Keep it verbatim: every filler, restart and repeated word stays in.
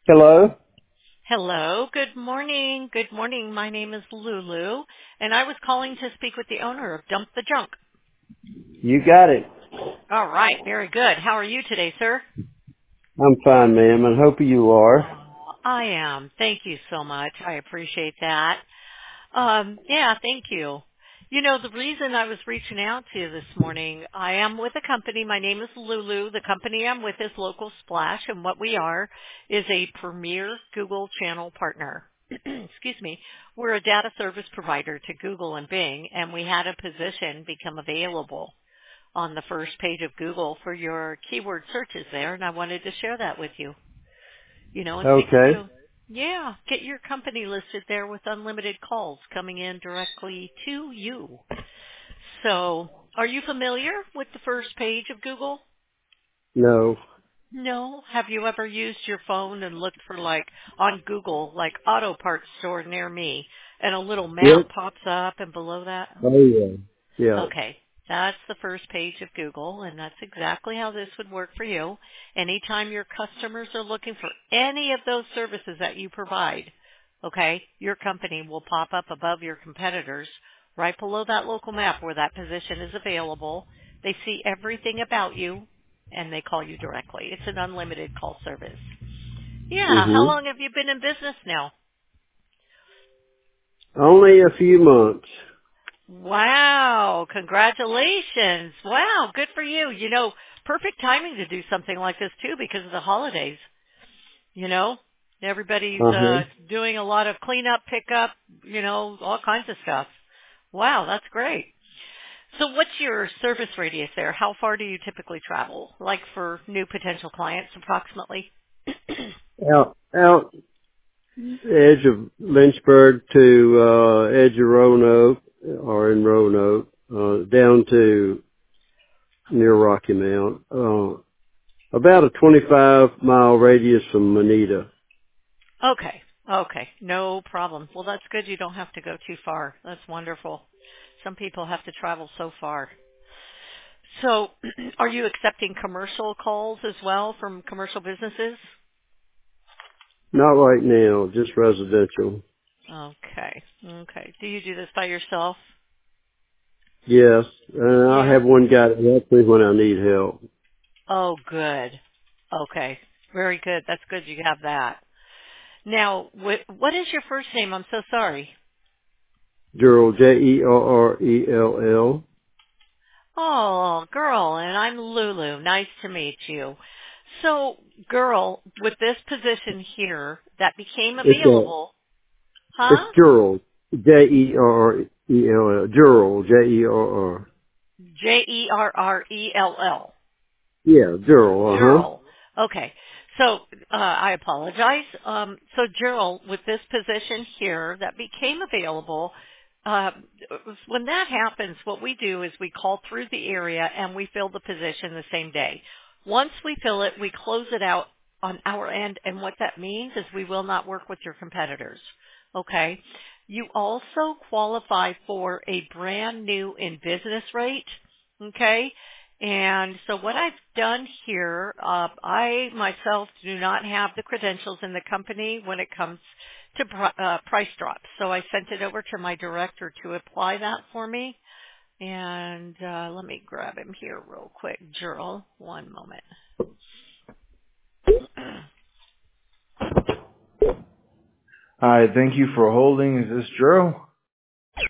Hello? Hello. Good morning. Good morning. My name is Lulu, and I was calling to speak with the owner of Dump the Junk. You got it. All right. Very good. How are you today, sir? I'm fine, ma'am, and hope you are. Oh, I am. Thank you so much. I appreciate that. Um, yeah, thank you. You know, the reason I was reaching out to you this morning, I am with a company. My name is Lulu. The company I'm with is Local Splash, and what we are is a premier Google channel partner. Excuse me. We're a data service provider to Google and Bing, and we had a position become available on the first page of Google for your keyword searches there, and I wanted to share that with you. You know, and see if Okay. you, yeah, get your company listed there with unlimited calls coming in directly to you. So, are you familiar with the first page of Google? No. No. Have you ever used your phone and looked for like on Google, like auto parts store near me, and a little map Yep. pops up and below that? Oh, yeah. Yeah. Okay. That's the first page of Google, and that's exactly how this would work for you. Anytime your customers are looking for any of those services that you provide, okay, your company will pop up above your competitors right below that local map where that position is available. They see everything about you, and they call you directly. It's an unlimited call service. Yeah. How hmm long have you been in business now? Only a few months. Wow, congratulations. Wow, good for you. You know, perfect timing to do something like this too because of the holidays. You know, everybody's Uh-huh. uh doing a lot of cleanup, pickup, you know, all kinds of stuff. Wow, that's great. So what's your service radius there? How far do you typically travel? Like for new potential clients approximately? Out, out edge of Lynchburg to, uh, edge of Roanoke, or in Roanoke, uh, down to near Rocky Mount. Uh, about a twenty-five mile radius from Moneta. Okay. Okay. No problem. Well, that's good. You don't have to go too far. That's wonderful. Some people have to travel so far. So are you accepting commercial calls as well from commercial businesses? Not right now, just residential. Okay. Okay. Do you do this by yourself? Yes. And I Yeah. have one guy that helps me when I need help. Oh, good. Okay. Very good. That's good you have that. Now, wh- what is your first name? I'm so sorry. Gerald, J E R R E L L. Oh, girl, and I'm Lulu. Nice to meet you. So, girl, with this position here that became It's a, available, it's huh? Gerald, J E R R E L L. Gerald, J E R R. J E R R E L L. Yeah, Gerald, uh-huh. Gerald. Okay. So, uh, I apologize. Um, so, Gerald, with this position here that became available, uh, when that happens, what we do is we call through the area and we fill the position the same day. Once we fill it, we close it out on our end, and what that means is we will not work with your competitors. Okay? You also qualify for a brand new in business rate. Okay? And so what I've done here, uh, I myself do not have the credentials in the company when it comes to pr- uh, price drops. So I sent it over to my director to apply that for me. And uh, let me grab him here real quick. Gerald, one moment. Hi, thank you for holding. Is this Drew?